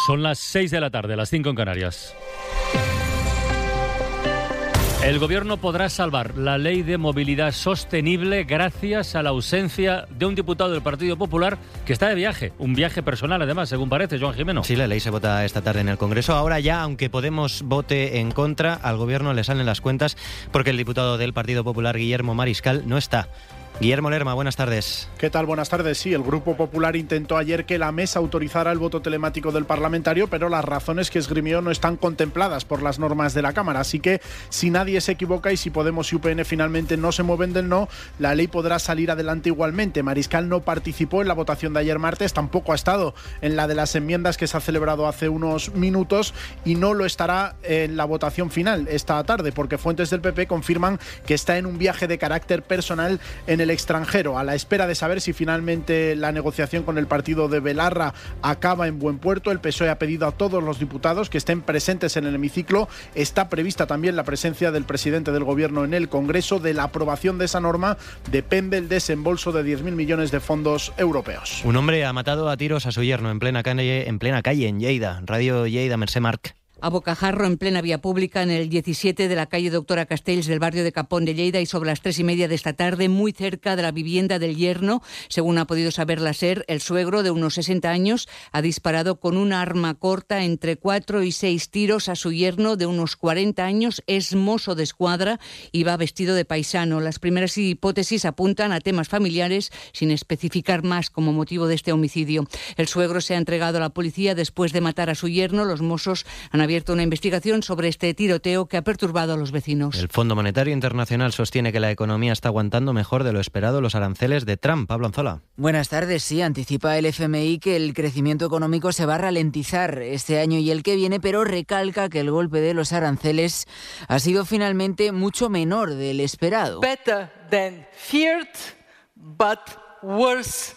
Son las 6 de la tarde, las 5 en Canarias. El Gobierno podrá salvar la ley de movilidad sostenible gracias a la ausencia de un diputado del Partido Popular que está de viaje, un viaje personal además, según parece, Joan Jimeno. Sí, la ley se vota esta tarde en el Congreso. Ahora ya, aunque Podemos vote en contra, al Gobierno le salen las cuentas porque el diputado del Partido Popular, Guillermo Mariscal, no está. Guillermo Lerma, buenas tardes. ¿Qué tal? Buenas tardes. Sí, el Grupo Popular intentó ayer que la mesa autorizara el voto telemático del parlamentario, pero las razones que esgrimió no están contempladas por las normas de la Cámara. Así que, si nadie se equivoca y si Podemos y UPN finalmente no se mueven del no, la ley podrá salir adelante igualmente. Mariscal no participó en la votación de ayer martes, tampoco ha estado en la de las enmiendas que se ha celebrado hace unos minutos y no lo estará en la votación final esta tarde, porque fuentes del PP confirman que está en un viaje de carácter personal en el extranjero, a la espera de saber si finalmente la negociación con el partido de Belarra acaba en buen puerto. El PSOE ha pedido a todos los diputados que estén presentes en el hemiciclo. Está prevista también la presencia del presidente del Gobierno en el Congreso. De la aprobación de esa norma depende el desembolso de 10.000 millones de fondos europeos. Un hombre ha matado a tiros a su yerno en plena calle en Lleida. Radio Lleida, Mercè Marc. A bocajarro, en plena vía pública, en el 17 de la calle Doctora Castells del barrio de Capón de Lleida, y sobre las 3:30 de esta tarde, muy cerca de la vivienda del yerno. Según ha podido saber la SER, el suegro, de unos 60 años, ha disparado con una arma corta entre 4 y 6 tiros a su yerno de unos 40 años. Es mozo de escuadra y va vestido de paisano. Las primeras hipótesis apuntan a temas familiares, sin especificar más como motivo de este homicidio. El suegro se ha entregado a la policía después de matar a su yerno. Los mozos han abierto una investigación sobre este tiroteo que ha perturbado a los vecinos. El Fondo Monetario Internacional sostiene que la economía está aguantando mejor de lo esperado los aranceles de Trump. Pablo Anzola. Buenas tardes. Sí, anticipa el FMI que el crecimiento económico se va a ralentizar este año y el que viene, pero recalca que el golpe de los aranceles ha sido finalmente mucho menor del esperado. Better than feared, but worse.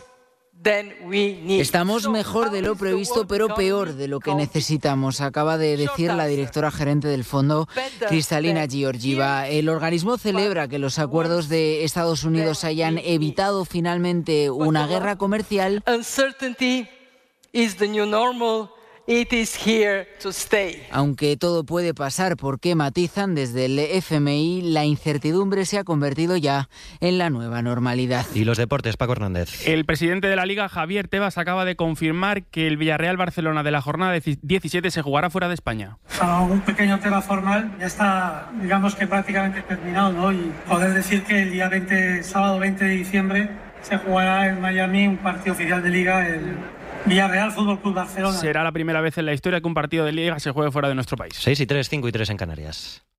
Estamos mejor de lo previsto, pero peor de lo que necesitamos, acaba de decir la directora gerente del fondo, Kristalina Georgieva. El organismo celebra que los acuerdos de Estados Unidos hayan evitado finalmente una guerra comercial. Uncertainty is the new normal. It is here to stay. Aunque todo puede pasar, porque matizan desde el FMI, la incertidumbre se ha convertido ya en la nueva normalidad. Y los deportes, Paco Hernández. El presidente de la Liga, Javier Tebas, acaba de confirmar que el Villarreal-Barcelona de la jornada 17 se jugará fuera de España. Un pequeño tema formal, ya está, digamos que prácticamente terminado, ¿no? Y poder decir que el día 20, sábado 20 de diciembre, se jugará en Miami un partido oficial de Liga, el Villarreal Fútbol Club Barcelona. Será la primera vez en la historia que un partido de Liga se juegue fuera de nuestro país. 6:03, 5:03 en Canarias.